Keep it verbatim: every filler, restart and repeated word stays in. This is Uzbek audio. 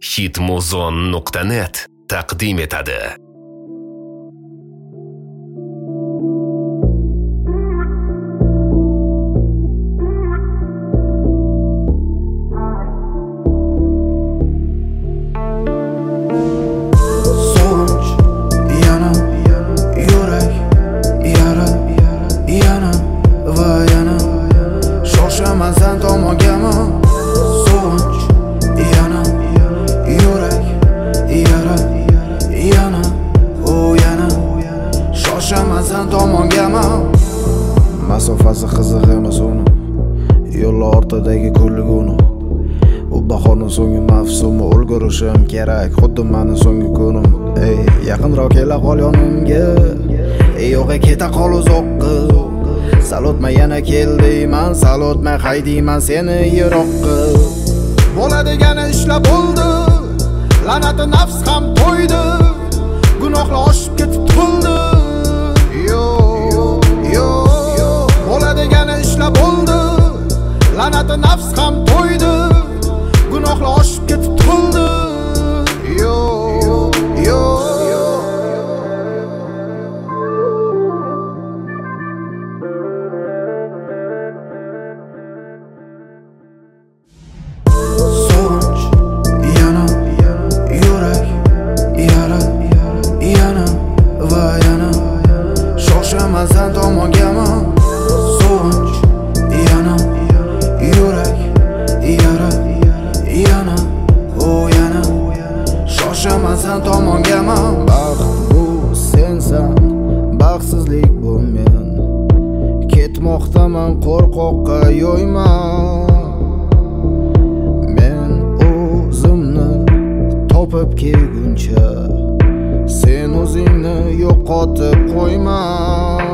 hitmuzon nuqta net taqdim etadi. Sen tomogami so'nch yana yurak yara yana u yana shoshaman sen tomogami masofasi qiziq emas uni yo'llar ortidagi ko'rliguni u bahorning so'nggi mavsumi ulgurishim kerak xuddi meni so'nggi kunim ey yaqinroq kela qol yonimga yo'q keta qol uzoqqa sal o'tmay yana keldiyman sal o'tmay haydiyman seni yiroqqa bo'ladigan ishlar bo'ldi la'nati nafs ham to'ydi gunohlar oshib ketib to'ldi yo yo bo'ladigan ishlar bo'ldi la'nati nafs ham to'ydi gunohlar oshib ketib to'ldi yo yo sen tomogami so'nch yana yurak yara yana u yana shoshaman sen tomogami baxt bu sensan baxtsizlik bu men ketmoqdaman qo'rqoqqa yo'yman men o'zimni topib kelguncha sen o'zingni yo'qotib qo'yma